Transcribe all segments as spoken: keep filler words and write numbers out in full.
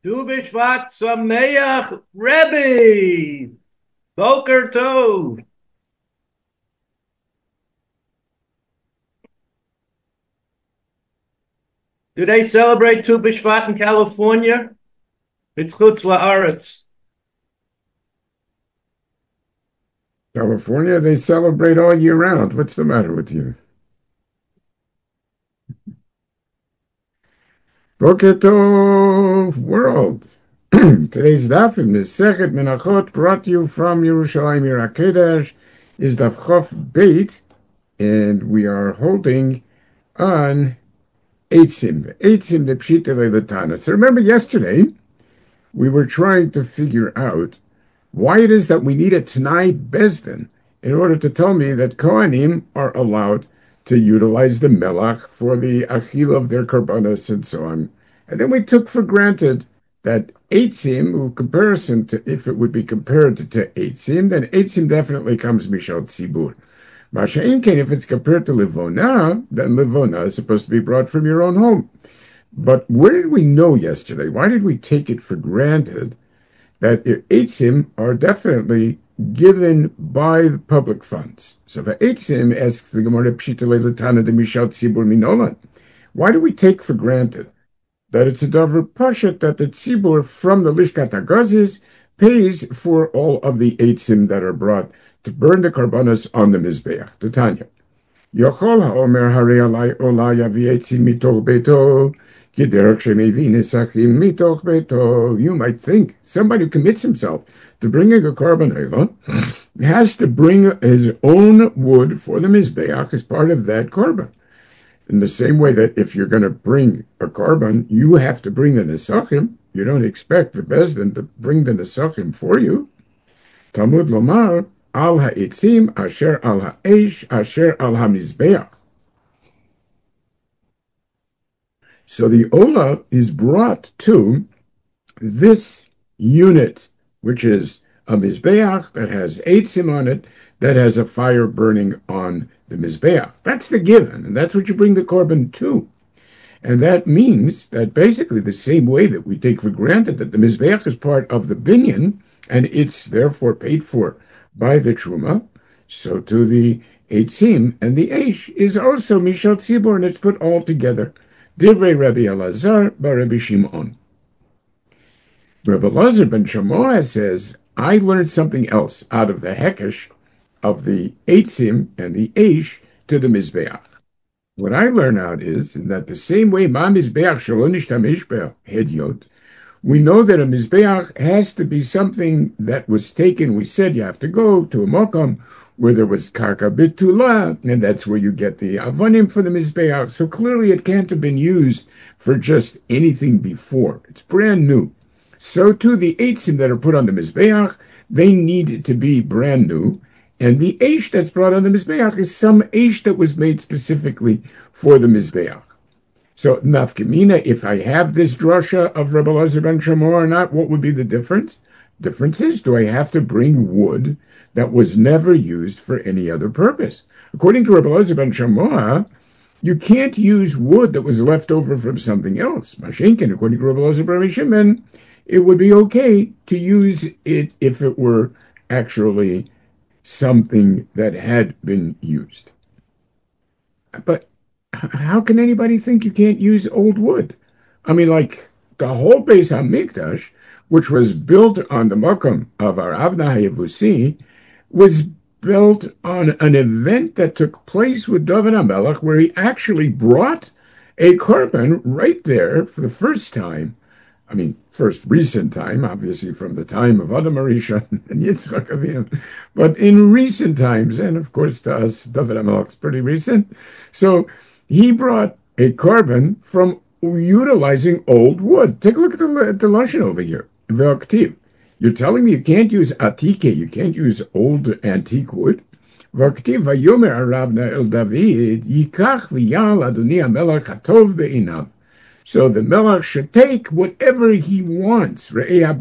Tu Bishvat Sameach Rebbe. Boker Tov. Do they celebrate Tu Bishvat in California? It's Chutz La'aretz. California, they celebrate all year round. What's the matter with you? Boker Tov, world. Today's daf in Mesechet Menachot brought to you from Yerushalayim Yer HaKodesh is daf Chof Beit, and we are holding on Eitzim. Eitzim the Pshita Le'Latana. So remember yesterday, we were trying to figure out why it is that we need a Tanai Besdin in order to tell me that Kohanim are allowed to utilize the melach for the achil of their karbanos and so on. And then we took for granted that eitzim, in comparison to, if it would be compared to, to eitzim, then eitzim definitely comes mishal tzibur. Masha'imken, if it's compared to livona, then livona is supposed to be brought from your own home. But where did we know yesterday? Why did we take it for granted that eitzim are definitely given by the public funds? So for eitzim, asks the Gemara Pshita Le'Latana de Mishal Tzibur Minolan, why do we take for granted that it's a davar pashat that the tzibur from the Lishkat HaGazis pays for all of the eitzim that are brought to burn the karbanos on the Mizbeach? The Tanya. Yochol ha'omer harei alai ola yavi eitzim mitoch beito. You might think somebody who commits himself to bringing a carbon oila has to bring his own wood for the Mizbeach as part of that carbon. In the same way that if you're going to bring a carbon, you have to bring the nesachim. You don't expect the Bezdin to bring the nesachim for you. Talmud lomar al ha'itzim asher al ha'esh asher al ha'mizbeach. So the Ola is brought to this unit, which is a Mizbeach that has eitzim on it, that has a fire burning on the Mizbeach. That's the given, and that's what you bring the korban to. And that means that basically the same way that we take for granted that the Mizbeach is part of the binyan, and it's therefore paid for by the Truma, so to the eitzim and the eish is also Mishal Tzibur, and it's put all together. Divrei Rabbi Elazar bar Rabbi Shimon. Rabbi Elazar ben Shammai says, I learned something else out of the hekesh of the eitzim and the eish to the mizbeach. What I learn out is that the same way ma mizbeach shelo nishtamish hedyot, we know that a mizbeach has to be something that was taken. We said you have to go to a mokom where there was karka bitula, and that's where you get the avonim for the mizbeach. So clearly it can't have been used for just anything before. It's brand new. So too the eitzim that are put on the mizbeach, they need to be brand new. And the eish that's brought on the mizbeach is some eish that was made specifically for the mizbeach. So nafkamina, if I have this drasha of Rabbi Elazar ben Shammai or not, what would be the difference? Difference is, do I have to bring wood that was never used for any other purpose? According to Rabbi Elazar ben Shammai, you can't use wood that was left over from something else. Mashenkin, according to Rabbi Elazar ben Shimon, it would be okay to use it if it were actually something that had been used. But how can anybody think you can't use old wood? I mean, like the whole Beis HaMikdash, which was built on the Makom of our Avnah Yevusi, was built on an event that took place with David HaMelech, where he actually brought a korban right there for the first time. I mean, first recent time, obviously from the time of Adam HaRishon and Yitzchak Avinu, but in recent times, and of course to us, David HaMelech is pretty recent. So he brought a korban from utilizing old wood. Take a look at the, at the Lashon over here. V'aktiv. You're telling me you can't use atike, you can't use old antique wood? V'aktiv v'yomer Arabna el David, yikach v'yal Adoni HaMelech hatov be'inav. So the Melech should take whatever he wants. Here's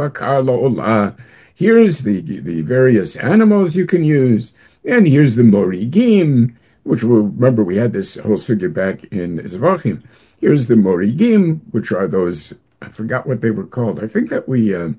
the, the various animals you can use, and here's the morigim, which we'll remember we had this whole sugya back in Zvachim. Here's the morigim, which are those I forgot what they were called. I think that we uh,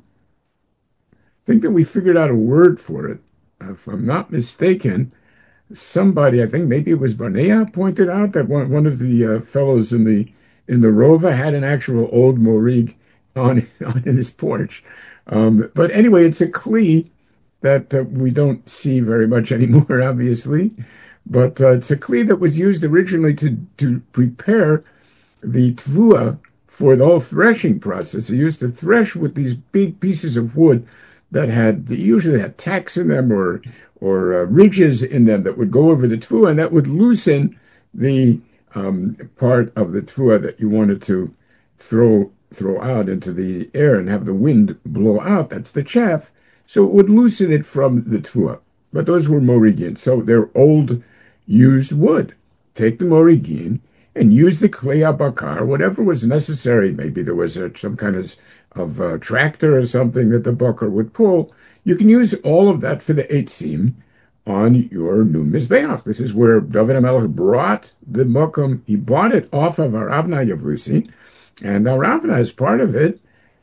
think that we figured out a word for it. Uh, if I'm not mistaken, somebody, I think maybe it was Barnea, pointed out that one one of the uh, fellows in the in the Rova had an actual old morig on on his porch. Um, but anyway, it's a kli that uh, we don't see very much anymore, obviously. But uh, it's a kli that was used originally to to prepare the tvua for the whole threshing process. They used to thresh with these big pieces of wood that had they usually had tacks in them or or uh, ridges in them that would go over the tvua, and that would loosen the um, part of the tvua that you wanted to throw throw out into the air and have the wind blow out. That's the chaff. So it would loosen it from the tvua. But those were morigin, so they're old used wood. Take the morigin and use the klei bakar, whatever was necessary. Maybe there was a, some kind of, of uh, tractor or something that the bakar would pull. You can use all of that for the eitzim on your new mizbeach. This is where David HaMelech brought the mokum. He bought it off of Aravna Yavusi, and Aravna, as part of it,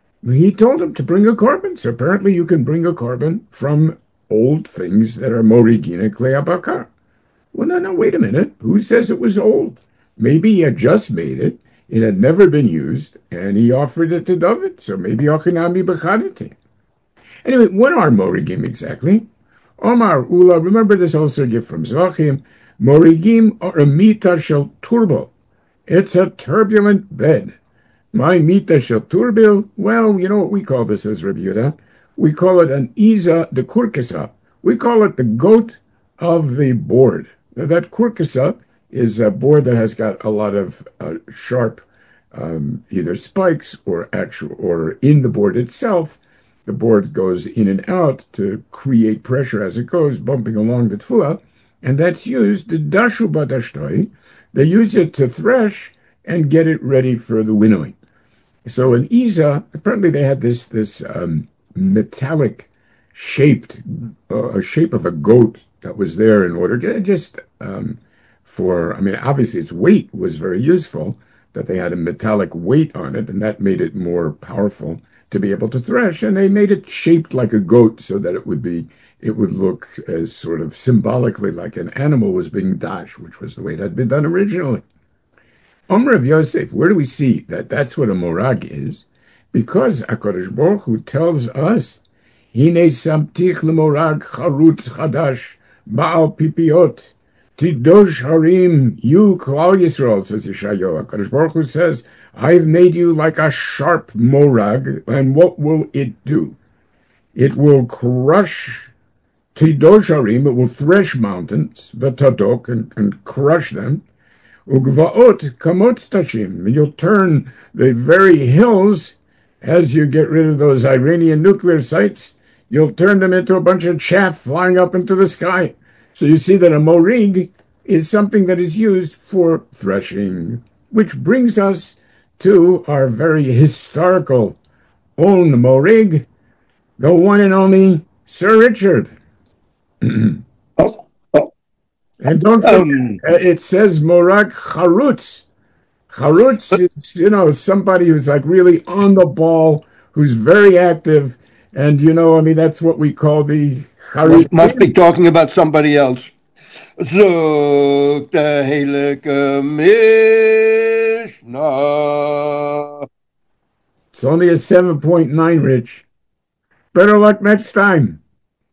he told him to bring a korban. So apparently you can bring a korban from old things that are morigin and klei bakar. Well, no, no, wait a minute. Who says it was old? Maybe he had just made it. It had never been used, and he offered it to David. So maybe Ochinami Bechadati. Anyway, what are morigim exactly? Omar Ula, remember this also gift from Zvachim. Morigim are a mita shel turbo. It's a turbulent bed. My mita shel turbil, well, you know what we call this as Rabbi Yehuda? We call it an Iza de Kurkesa. We call it the goat of the board. Now, that Kurkesa is a board that has got a lot of uh, sharp, um, either spikes or actual, or in the board itself. The board goes in and out to create pressure as it goes, bumping along the tefua, and that's used, the dashu badashtoi, they use it to thresh and get it ready for the winnowing. So in Isa, apparently they had this this um, metallic shaped, uh, shape of a goat that was there in order to just um, for, I mean, obviously its weight was very useful, that they had a metallic weight on it, and that made it more powerful to be able to thresh, and they made it shaped like a goat so that it would be, it would look as sort of symbolically like an animal was being dashed, which was the way it had been done originally. Omer of Yosef, where do we see that that's what a morag is? Because HaKadosh Baruch Hu tells us, Hine samtich lemorag charutz chadash ba'al pipiot tidosh harim you klal Yisrael, says Yeshayahu. HaKadosh Baruch Hu says, I've made you like a sharp morag, and what will it do? It will crush tidosh harim, it will thresh mountains, the tadok, and, and crush them. Ugvaot kamot tashim, you'll turn the very hills, as you get rid of those Iranian nuclear sites, you'll turn them into a bunch of chaff flying up into the sky. So you see that a morig is something that is used for threshing, which brings us to our very historical own morig, the one and only Sir Richard. oh, oh. And don't forget, Um, it says morag charutz. Charutz is, you know, somebody who's like really on the ball, who's very active, and, you know, I mean, that's what we call the must, must charit. be talking about somebody else. Zog the Heilige Mishnah. It's only a seven point nine, Rich. Better luck next time.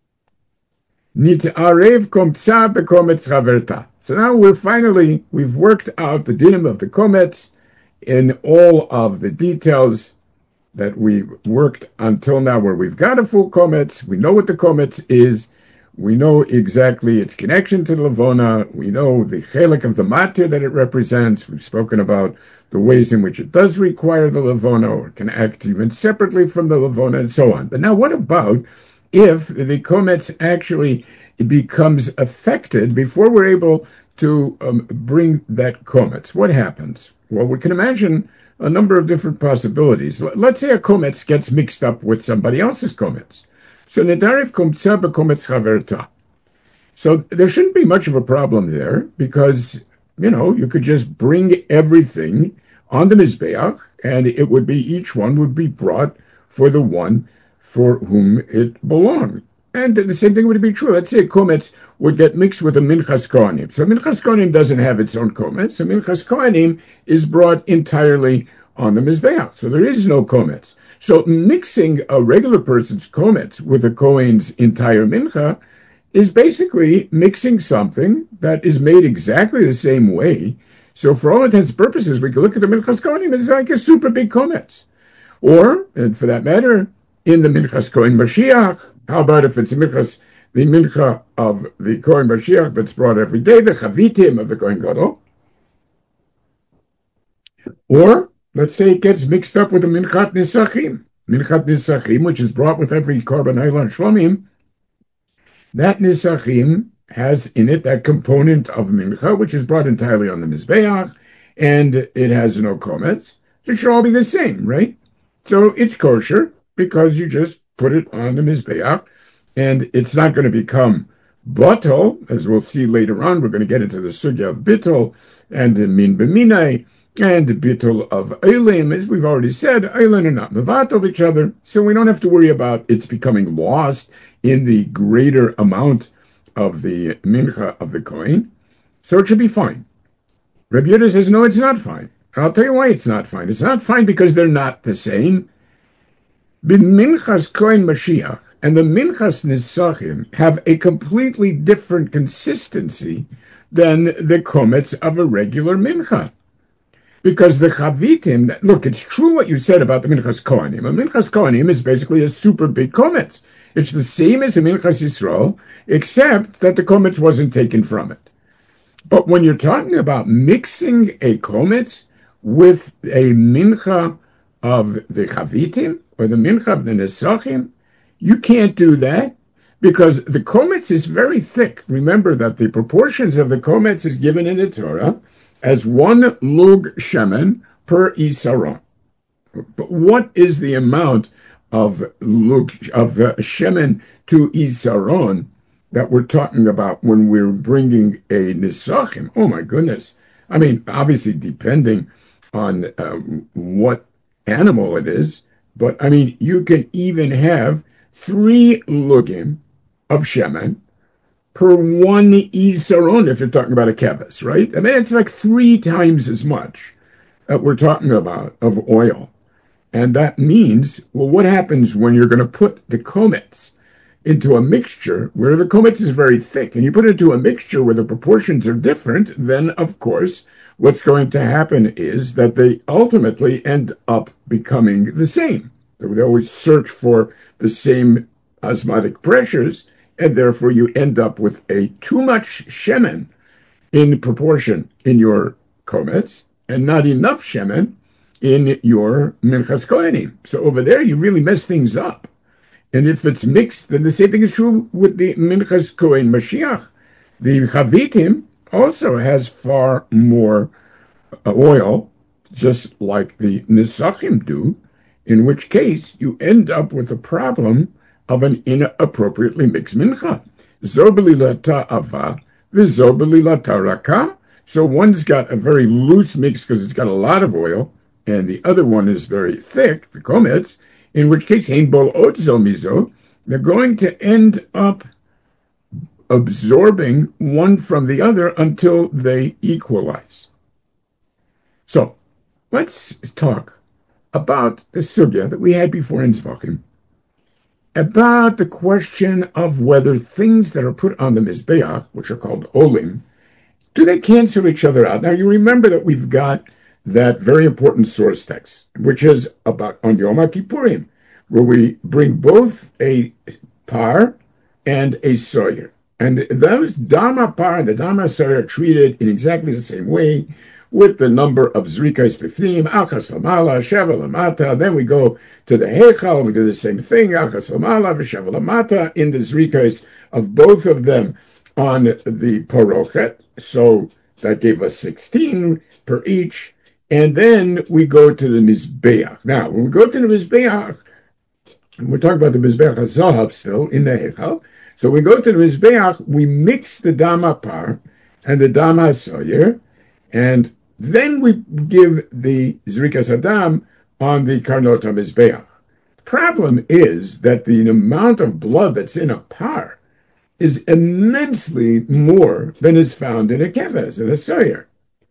Nit'arev komtza bekometz chaverta. So now we're finally, we've worked out the dinim of the komets in all of the details that we've worked until now, where we've got a full komets. We know what the komets is. We know exactly its connection to the Levona. We know the chelik of the matir that it represents. We've spoken about the ways in which it does require the Levona, or can act even separately from the Levona, and so on. But now what about if the komets actually becomes affected before we're able to um, bring that komets? What happens? Well, we can imagine a number of different possibilities. Let's say a komets gets mixed up with somebody else's komets. So nedarif komtza bekomets chaverta. So there shouldn't be much of a problem there, because, you know, you could just bring everything on the Mizbeach, and it would be, each one would be brought for the one for whom it belonged. And the same thing would be true. Let's say Kometz would get mixed with a Minchas Kohanim. So Minchas Kohanim doesn't have its own Kometz. So Minchas Kohanim is brought entirely on the Mizbeach. So there is no Kometz. So mixing a regular person's Kometz with a Kohen's entire Mincha is basically mixing something that is made exactly the same way. So for all intents and purposes, we can look at the Minchas Kohanim as like a super big Kometz. Or, and for that matter, in the Minchas Kohen Mashiach, how about if it's a Minchas, the Mincha of the Kohen Mashiach that's brought every day, the Chavitim of the Kohen Gadol? Or, let's say it gets mixed up with the Minchat Nisachim. Minchat Nisachim, which is brought with every Korban Eilan Shlomim, that Nisachim has in it that component of Mincha, which is brought entirely on the Mizbeach, and it has no Kometz. So it should all be the same, right? So it's kosher because you just put it on the Mizbeach, and it's not going to become Batal, as we'll see later on. We're going to get into the Sugya of Bittul and the Min B'minai, and the Bittul of Eilim. As we've already said, Eilim are not Mevatel each other, so we don't have to worry about it's becoming lost in the greater amount of the Mincha of the Kohen. So it should be fine. Rabbi Yehuda says, no, it's not fine. And I'll tell you why it's not fine. It's not fine because they're not the same. The Minchas Kohen Mashiach and the Minchas Nisachim have a completely different consistency than the Kometz of a regular Mincha. Because the Chavitim, look, it's true what you said about the Minchas Kohanim. A Minchas Kohanim is basically a super big Kometz. It's the same as a Minchas Yisrael, except that the Kometz wasn't taken from it. But when you're talking about mixing a Kometz with a Mincha of the Chavitim, or the Mincha of the Nesachim, you can't do that because the Kometz is very thick. Remember that the proportions of the Kometz is given in the Torah as one lug shemen per isaron. But what is the amount of lug of uh, shemen to isaron that we're talking about when we're bringing a nisachim? Oh my goodness! I mean, obviously depending on uh, what animal it is, but I mean, you can even have three lugim of shemen per one isaron if you're talking about a keves, right? I mean, it's like three times as much that we're talking about of oil. And that means, well, what happens when you're going to put the kometz into a mixture where the kometz is very thick, and you put it into a mixture where the proportions are different, then, of course, what's going to happen is that they ultimately end up becoming the same. They always search for the same osmotic pressures, and therefore you end up with a too much shemen in proportion in your kometz, and not enough shemen in your Minchas Kohanim. So over there, you really mess things up. And if it's mixed, then the same thing is true with the Minchas Kohen Mashiach. The Chavitim also has far more oil, just like the Nisachim do, in which case you end up with a problem of an inappropriately mixed mincha. Zobelilata ava, v'zobelilata raka. So one's got a very loose mix because it's got a lot of oil, and the other one is very thick, the kometz, in which case, hein bol otzo mizo, they're going to end up absorbing one from the other until they equalize. So, let's talk about the sugya that we had before in Zvachim, about the question of whether things that are put on the Mizbeach, which are called olim, do they cancel each other out? Now, you remember that we've got that very important source text, which is about on Yom Kippurim, where we bring both a par and a soyer. And those Dama par and the Dama soyer are treated in exactly the same way, with the number of Zrikais Bifnim, Achas Lamala, Sheva Lamata. Then we go to the Heichal, and we do the same thing, Achas Lamala, Sheva Lamata, in the Zrikais of both of them on the Porochet. So that gave us sixteen per each. And then we go to the Mizbeach. Now, when we go to the Mizbeach, and we're talking about the Mizbeach HaZahav still, in the Heichal. So we go to the Mizbeach, we mix the Dama Par and the Dama Soyer, and then we give the Zrikas Hadam on the Karnot HaMizbeach. Problem is that the amount of blood that's in a par is immensely more than is found in a keves, in a soyer.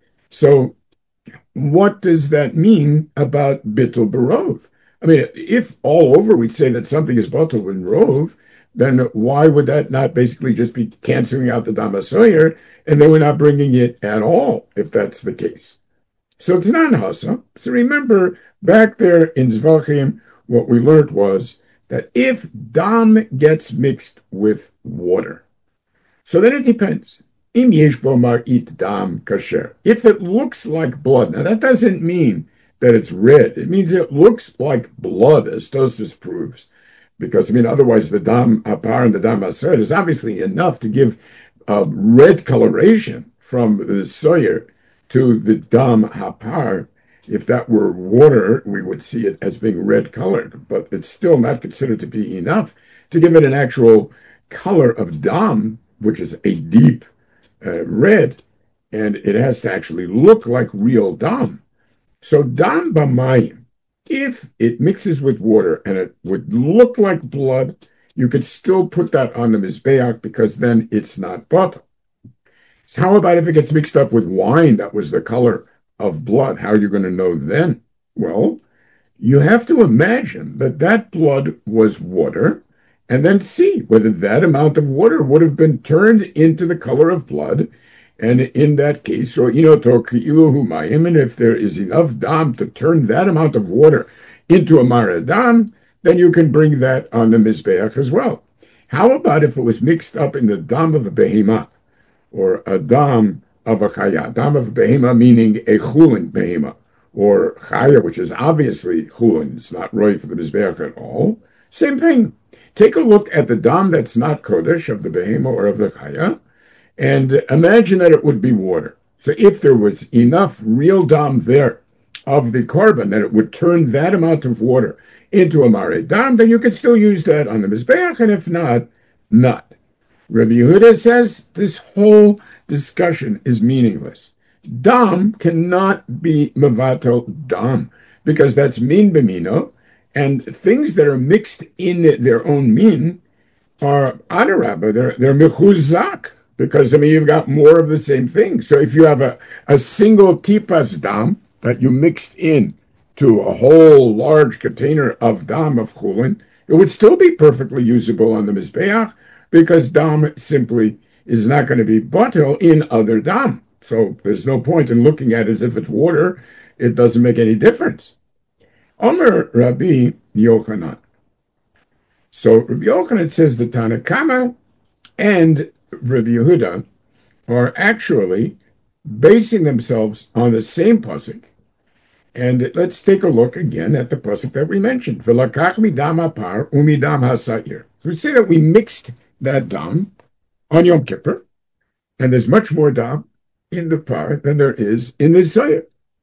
So what does that mean about bittul barov? I mean, if all over we'd say that something is bittul in rov, then why would that not basically just be canceling out the dam hasoyer, and then we're not bringing it at all, if that's the case? So Tanan Hasa, so remember back there in Zvachim, what we learned was that if dam gets mixed with water, so then it depends. Im yesh bo mar'it dam kasher. If it looks like blood, now that doesn't mean that it's red. It means it looks like blood, as Tosfos proves. Because, I mean, otherwise the dam hapar and the dam haser is obviously enough to give uh, red coloration from the soyer to the dam hapar. If that were water, we would see it as being red colored, but it's still not considered to be enough to give it an actual color of dam, which is a deep uh, red, and it has to actually look like real dam. So dam b'mayim, if it mixes with water and it would look like blood, you could still put that on the mizbeach because then it's not batel. So how about if it gets mixed up with wine that was the color of blood? How are you going to know then? Well, you have to imagine that that blood was water and then see whether that amount of water would have been turned into the color of blood. And in that case, or mayim, and if there is enough dam to turn that amount of water into a maradam, then you can bring that on the mizbeach as well. How about if it was mixed up in the dam of a behemah, or a dam of a chaya? Dam of a behemah meaning a chulin behemah, or chaya, which is obviously chulin. It's not roy for the mizbeach at all. Same thing. Take a look at the dam that's not kodesh of the behemah or of the chaya, and imagine that it would be water. So if there was enough real dam there of the korban that it would turn that amount of water into a mare dam, then you could still use that on the mizbeach, and if not, not. Rabbi Yehuda says this whole discussion is meaningless. Dam cannot be mevatel dam, because that's min b'mino, and things that are mixed in their own min are adarabba, they're, they're mechuzak, because, I mean, you've got more of the same thing. So if you have a, a single tipas dam that you mixed in to a whole large container of dam of chulin, it would still be perfectly usable on the mizbeach, because dam simply is not going to be batel in other dam. So there's no point in looking at it as if it's water. It doesn't make any difference. Omer Rabbi Yochanan. So Rabbi Yochanan says the Tanakama and Rabbi Yehuda are actually basing themselves on the same pasuk. And let's take a look again at the pasuk that we mentioned. V'lakach midam hapar umidam hasayir. So we say that we mixed that dam on Yom Kippur, and there's much more dam in the par than there is in the sayir.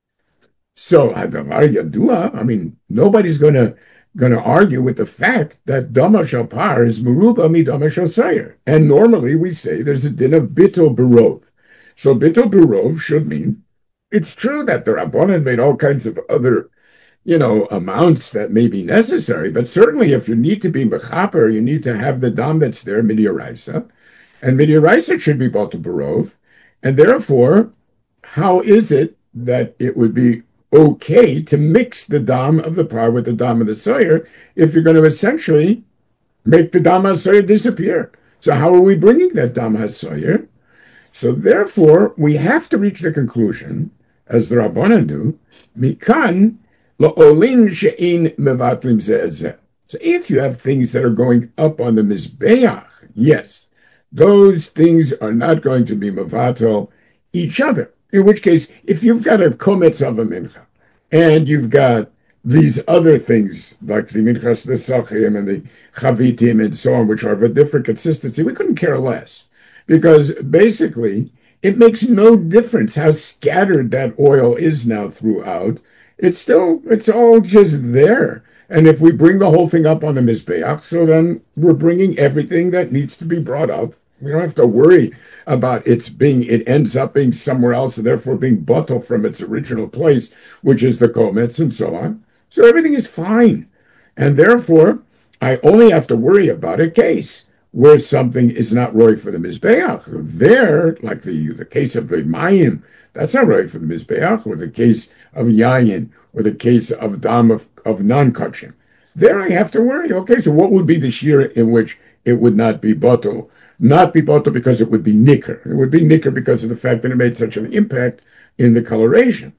So hadavar yadua. I mean, nobody's going to going to argue with the fact that dama shel par is meruba midama shel sayir. And normally we say there's a din of bittul barov. So bittul barov should mean it's true that the Rabbanan made all kinds of other, you know, amounts that may be necessary, but certainly if you need to be mechaper, you need to have the dam that's there, midiraisa, and midiraisa should be bittul barov. And therefore, how is it that it would be okay to mix the dam of the par with the dam of the soyer if you're going to essentially make the dam hasoyer disappear? So how are we bringing that dam hasoyer? So therefore, we have to reach the conclusion, as the Rabbanan do, mikan la'olin she'in mevatlim zeh zeh. So if you have things that are going up on the mizbeach, yes, those things are not going to be mevatel each other. In which case, if you've got a kometz of a mincha, and you've got these other things, like the minchas the sachim and the chavitim and so on, which are of a different consistency, we couldn't care less. Because basically, it makes no difference how scattered that oil is now throughout. It's still, it's all just there. And if we bring the whole thing up on the mizbeach, so then we're bringing everything that needs to be brought up We don't have to worry about its being, it ends up being somewhere else and therefore being bottled from its original place, which is the Kometz and so on. So everything is fine. And therefore, I only have to worry about a case where something is not right for the Mizbeach. There, like the, the case of the Mayim, that's not right for the Mizbeach, or the case of Yayin, or the case of Dam of, of non-Kachim. There I have to worry. Okay, so what would be the shira in which it would not be bottle? Not be bottle because it would be nicker. It would be nicker because of the fact that it made such an impact in the coloration.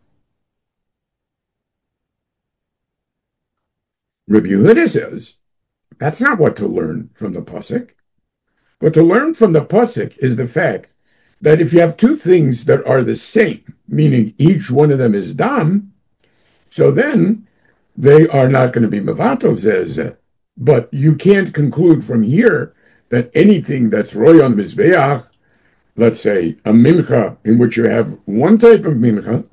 Rabbi Yehuda says, that's not what to learn from the Pasuk. What to learn from the Pasuk is the fact that if you have two things that are the same, meaning each one of them is dam, so then they are not going to be mevatel zeh. But you can't conclude from here that anything that's roy on mizbeach, let's say a mincha in which you have one type of mincha,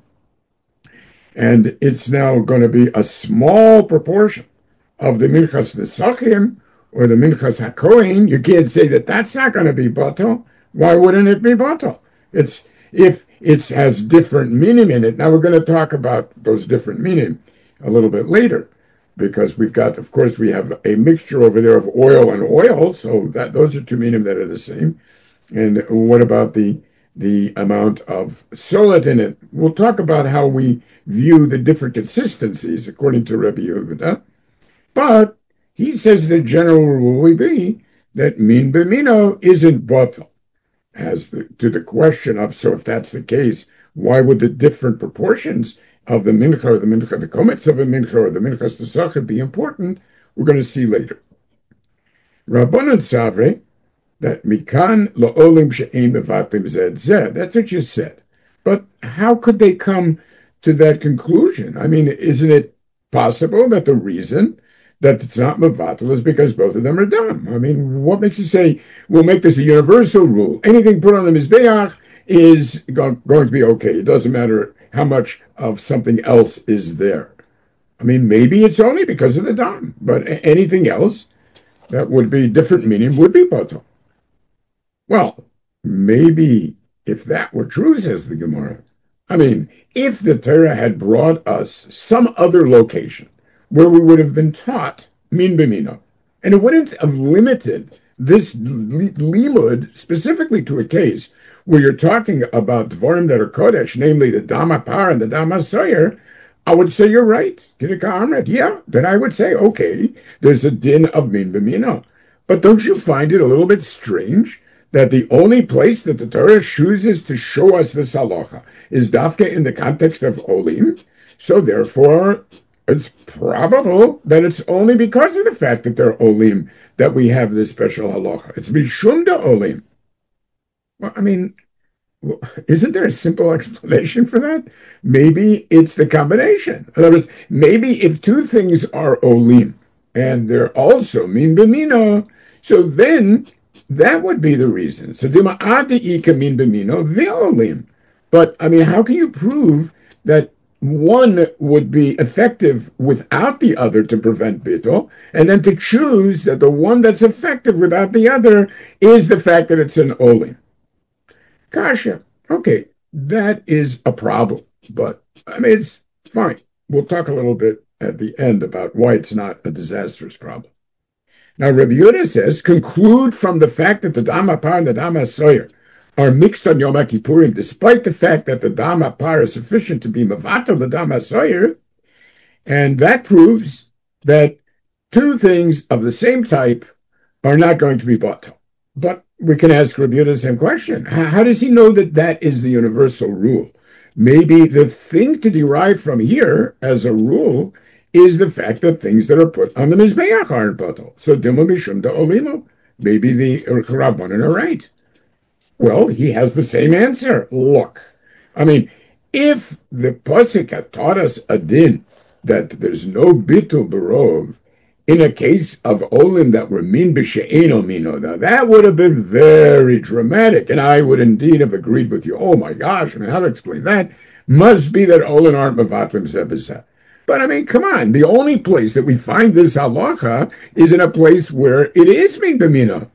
and it's now going to be a small proportion of the minchas nesachim or the minchas hakohen, you can't say that that's not going to be batal. Why wouldn't it be batal? It's if it has different meaning in it. Now we're going to talk about those different meaning a little bit later, because we've got, of course, we have a mixture over there of oil and oil, so that those are two meaning that are the same. And what about the the amount of solid in it? We'll talk about how we view the different consistencies according to Rabbi Yehuda. But he says the general rule will be that min b'mino isn't batal. As the, to the question of, so if that's the case, why would the different proportions of the mincha or the mincha, the kometz of a mincha or the minchas tesachim be important? We're going to see later. Rabbanan Savre, that mikan la'olim she'ein mevatim zed zed. That's what you said. But how could they come to that conclusion? I mean, isn't it possible that the reason that it's not mevatel is because both of them are dumb? I mean, what makes you say, we'll make this a universal rule? Anything put on the mizbeach is go- going to be okay. It doesn't matter how much of something else is there. I mean, maybe it's only because of the dam, but a- anything else that would be different meaning would be batal. Well, maybe if that were true, says the Gemara, I mean, if the Torah had brought us some other location where we would have been taught min b'mino, and it wouldn't have limited this limud specifically to a case where you're talking about dvarim that are kodesh, namely the dama par and the dama soyer, I would say you're right. Yeah, then I would say, okay, there's a din of min b'mino. But don't you find it a little bit strange that the only place that the Torah chooses to show us this halacha is dafka in the context of olim? So therefore, it's probable that it's only because of the fact that they're olim that we have this special halacha. It's mishum da olim. Well, I mean, isn't there a simple explanation for that? Maybe it's the combination. In other words, maybe if two things are olim and they're also min b'mino, so then that would be the reason. So dima ika min b'mino ve'olim. But I mean, how can you prove that one would be effective without the other to prevent bittul, and then to choose that the one that's effective without the other is the fact that it's an olim? Kasha. Okay, that is a problem, but I mean, it's fine. We'll talk a little bit at the end about why it's not a disastrous problem. Now, Rabbi Yehuda says, conclude from the fact that the dama par and the dama soyer are mixed on Yom Kippurim, despite the fact that the dama par is sufficient to be mavatal the dama soyer, and that proves that two things of the same type are not going to be batal. But we can ask Rabbi Yehuda the same question. How does he know that that is the universal rule? Maybe the thing to derive from here as a rule is the fact that things that are put on the Mizbeach aren't batal. So Dilma Mishum da Olimo. Maybe the Rabbanan are right. Well, he has the same answer. Look, I mean, if the Pasuk had taught us a din that there's no bitul barov in a case of olim that were min b'she'eno mino, now that would have been very dramatic, and I would indeed have agreed with you. Oh my gosh, I mean, how to explain that? Must be that olim aren't mevatlim zebizah. But I mean, come on, the only place that we find this halacha is in a place where it is min b'mino.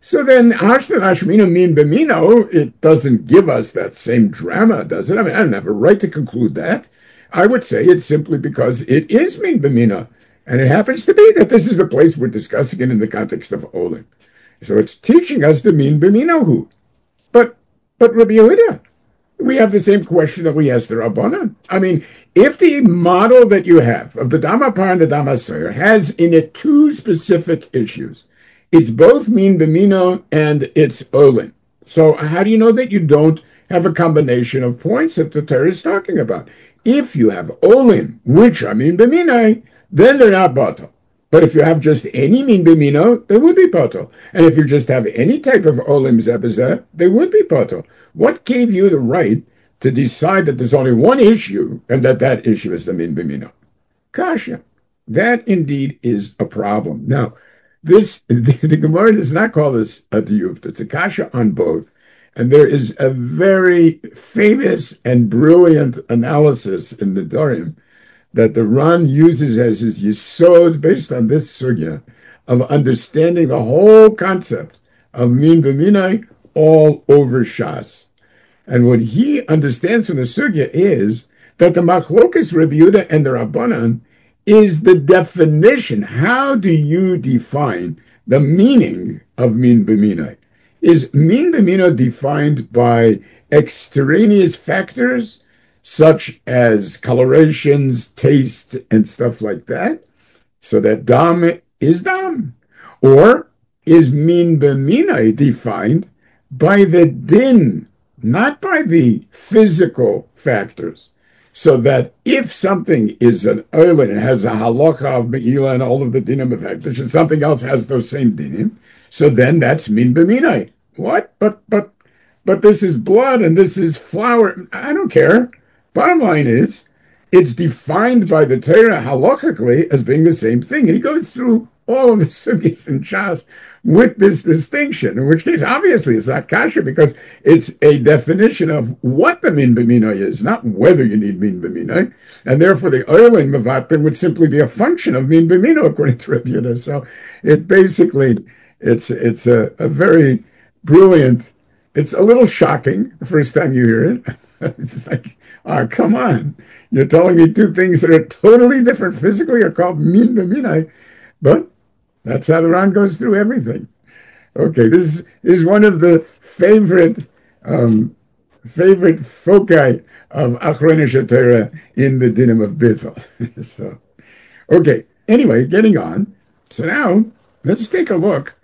So then, Ashtan Ashmino Min Bemino, it doesn't give us that same drama, does it? I mean, I don't have a right to conclude that. I would say it's simply because it is Min Bemino. And it happens to be that this is the place we're discussing it in the context of Olim. So it's teaching us the Min Bemino who. But, but Rabbi Yehuda, we have the same question that we asked the Rabbanan. I mean, if the model that you have of the Damapar and the Damasoyer has in it two specific issues, it's both Min Bemino and it's Olin. So how do you know that you don't have a combination of points that the Torah is talking about? If you have Olin, which are Min Bemino, then they're not batal. But if you have just any Min Bemino, they would be batal. And if you just have any type of Olim Zebazeh, they would be batal. What gave you the right to decide that there's only one issue and that that issue is the Min Bemino? Kasha. That indeed is a problem. Now, this the, the Gemara does not call this a diyuf. It's a kasha on both. And there is a very famous and brilliant analysis in the Dorim that the Ran uses as his yisod based on this sugya of understanding the whole concept of Min B'minai all over Shas. And what he understands from the sugya is that the machlokas Rabbi Yehuda and the Rabbanan is the definition. How do you define the meaning of Min B'minai? Is Min B'minai defined by extraneous factors such as colorations, taste, and stuff like that, so that dam is dam? Or is Min B'minai defined by the din, not by the physical factors? So that if something is an oil and it has a halacha of me'ila and all of the dinim of hekdesh, and something else has those same dinim, so then that's Min B'minai. What? But but but this is blood and this is flour. I don't care. Bottom line is, it's defined by the Torah halachically as being the same thing. And he goes through all of the sugis and shas with this distinction, in which case, obviously, it's not kasha because it's a definition of what the Min B'minai is, not whether you need Min B'minai. And therefore, the oil in Mavatin would simply be a function of Min B'minai, according to Rabbi Yehuda. So it basically, it's, it's a, a very brilliant, it's a little shocking the first time you hear it. It's like, oh, come on. You're telling me two things that are totally different physically are called Min B'minai. But that's how the Ran goes through everything. Okay, this is, is one of the favorite um, favorite foci of Achrona Shatera in the Dinim of Bittul. So, okay, anyway, getting on. So now, let's take a look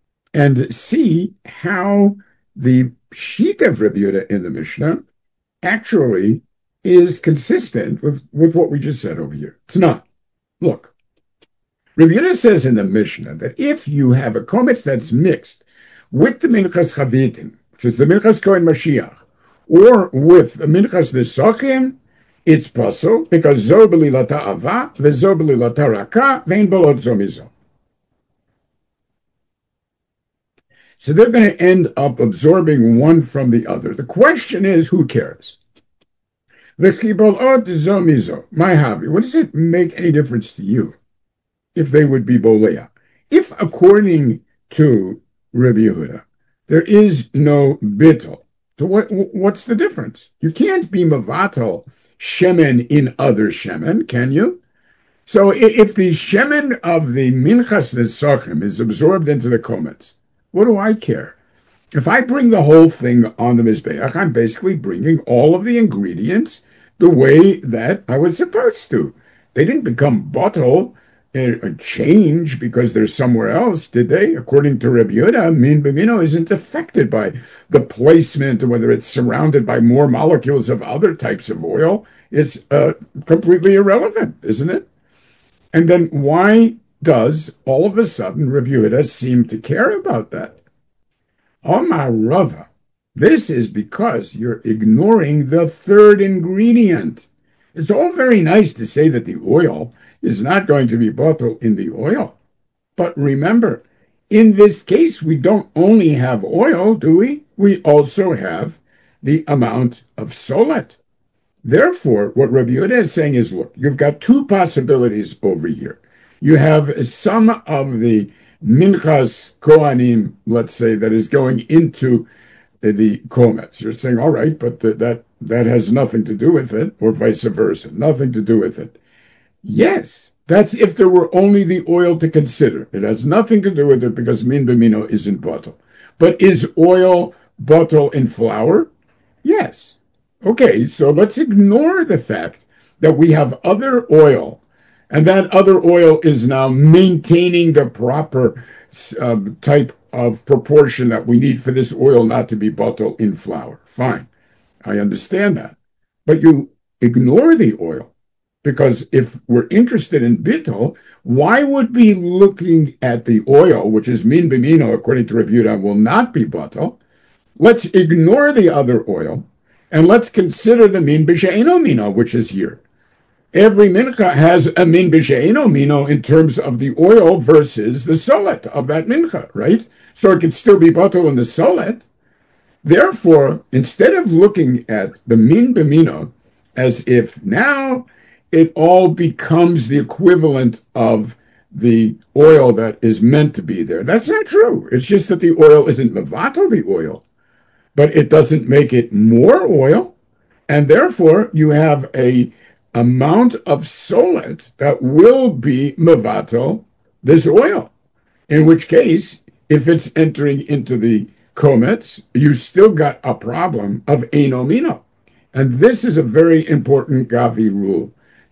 and see how the sheet of Rabbi Yehuda in the Mishnah actually is consistent with, with what we just said over here. It's not. Look, Rabbi Yehuda says in the Mishnah that if you have a kometz that's mixed with the Minchas Chavitim, which is the Minchas Kohen Mashiach, or with the Minchas Nesachim, it's possible because zo b'lilata ava v'zo b'lilata raka vein bolot zo mizo. So they're going to end up absorbing one from the other. The question is, who cares? The chibolot zo mizo, my hobby. What does it make any difference to you if they would be bolea? If, according to Rabbi Yehuda, there is no bittul, so what, what's the difference? You can't be mavatal shemen in other shemen, can you? So if the shemen of the minchas nesachim is absorbed into the kometz, what do I care? If I bring the whole thing on the mizbeach, I'm basically bringing all of the ingredients the way that I was supposed to. They didn't become bottle, a change because they're somewhere else, did they? According to Rabbi Yehuda, Min B'minai isn't affected by the placement, or whether it's surrounded by more molecules of other types of oil. It's uh, completely irrelevant, isn't it? And then why does all of a sudden Rabbi Yehuda seem to care about that? Omar Rava, this is because you're ignoring the third ingredient. It's all very nice to say that the oil is not going to be bottled in the oil. But remember, in this case, we don't only have oil, do we? We also have the amount of solet. Therefore, what Rabbi Yehuda is saying is, look, you've got two possibilities over here. You have some of the minchas kohanim, let's say, that is going into the komets. You're saying, all right, but the, that that has nothing to do with it, or vice versa, nothing to do with it. Yes, that's if there were only the oil to consider. It has nothing to do with it because min b'mino isn't bottle. But is oil bottle in flour? Yes. Okay, so let's ignore the fact that we have other oil, and that other oil is now maintaining the proper uh, type of proportion that we need for this oil not to be bottled in flour. Fine, I understand that. But you ignore the oil, because if we're interested in bittul, why would we be looking at the oil, which is min b'mino, according to Rabbi Yehuda, will not be bottled? Let's ignore the other oil, and let's consider the min b'she'eno mino, which is here. Every mincha has a min b'she'eno mino in terms of the oil versus the solet of that mincha, right? So it could still be bottled in the solet. Therefore, instead of looking at the min b'mino as if now it all becomes the equivalent of the oil that is meant to be there, that's not true. It's just that the oil isn't mevatel the oil, but it doesn't make it more oil, and therefore you have a amount of solet that will be mevatel this oil. In which case, if it's entering into the komets, you still got a problem of eino mino. And this is a very important Gavi rule.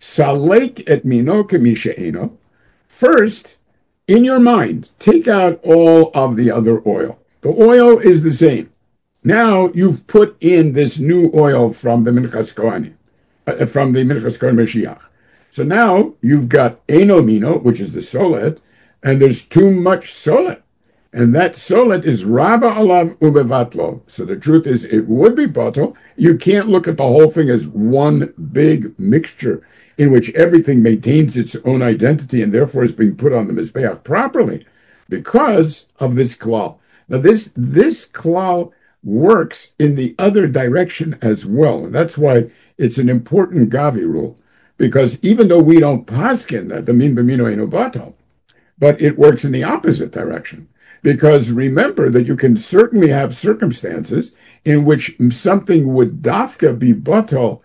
Salek et mino kemisha eno. First, in your mind, take out all of the other oil. The oil is the same. Now you've put in this new oil from the Minchas Kohanim, uh, from the Minchas Kohen Mashiach. So now you've got eino mino, which is the solet, and there's too much solet. And that solet is rabba alav umevatlo. So the truth is, it would be bottle. You can't look at the whole thing as one big mixture in which everything maintains its own identity and therefore is being put on the mizbeach properly because of this klal. Now this, this klal works in the other direction as well. And that's why it's an important Gavi rule, because even though we don't paskin that the min b'mino eino bottle, but it works in the opposite direction. Because remember that you can certainly have circumstances in which something would dafka be batal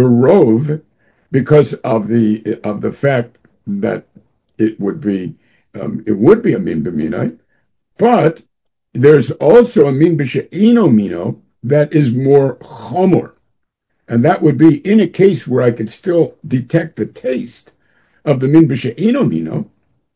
berov because of the of the fact that it would be um, it would be a min b'minai, but there's also a min b'she'ino mino that is more chomor, and that would be in a case where I could still detect the taste of the min b'she'ino mino.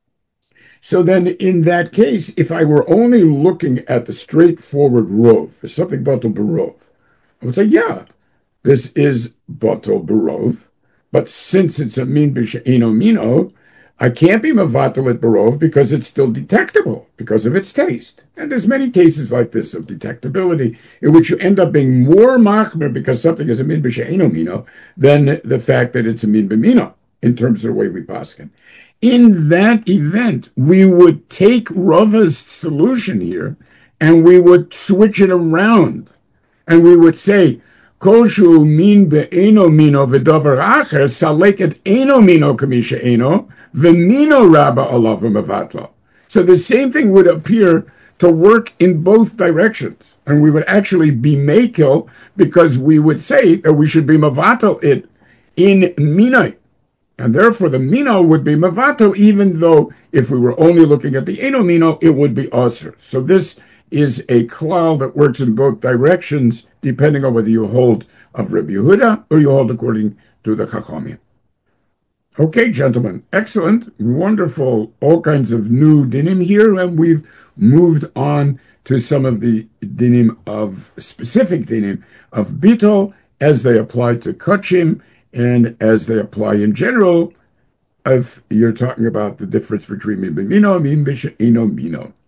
So then, in that case, if I were only looking at the straightforward rov, something batal berov, I would say, yeah, this is batal berov, but since it's a min b'she'eno mino, I can't be mevatel it berov because it's still detectable because of its taste. And there's many cases like this of detectability in which you end up being more machmer because something is a min b'she'eno mino than the fact that it's a min b'mino in terms of the way we paskin. In that event, we would take Rava's solution here and we would switch it around. And we would say, Koshu min be'eno mino v'dover acher saleket eno mino kamisha eno v'mino rabba alav mevatlo. So the same thing would appear to work in both directions. And we would actually be mekel because we would say that we should be mevatel it in minai. And therefore, the mino would be mavato, even though if we were only looking at the eno mino, it would be aser. So this is a klal that works in both directions, depending on whether you hold of Rabbi Yehuda or you hold according to the Chachamim. Okay, gentlemen, excellent, wonderful, all kinds of new dinim here, and we've moved on to some of the dinim of, specific dinim of bittul as they apply to kachim, and as they apply in general, if you're talking about the difference between min b'mino and min b'she'eno mino.